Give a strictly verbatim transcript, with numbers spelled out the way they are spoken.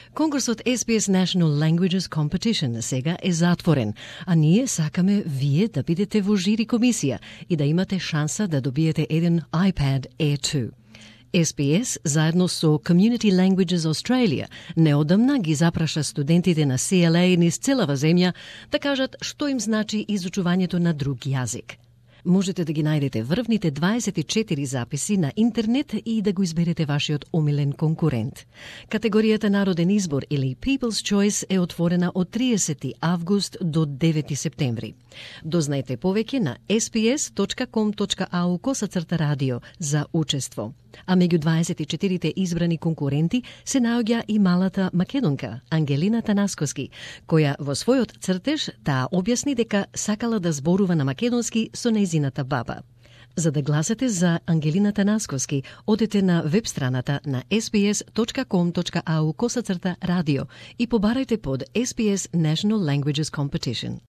Конкурсот Ес Би Ес National Languages Competition сега е затворен, а ние сакаме вие да бидете во жири комисија и да имате шанса да добиете еден iPad Air two. Ес Би Ес, заедно со Community Languages Australia, неодамна ги запраша студентите на Си Ел Ей низ целава земја да кажат што им значи изучувањето на друг јазик. Можете да ги најдете врвните дваесет и четири записи на интернет и да го изберете вашиот омилен конкурент. Категоријата Народен избор или People's Choice е отворена од триесети август до девети септември. Дознајте повеќе на ес би ес точка ком точка ау косацрта радио за учество. А меѓу дваесет и четирите избрани конкуренти се наоѓа и малата македонка Ангелина Танасковски, која во својот цртеж таа објасни дека сакала да зборува на македонски со нејзината баба. За да гласате за Ангелина Танасковски, одете на веб страната на ес би ес точка ком точка ау косацрта радио и побарајте под Ес Би Ес National Languages Competition.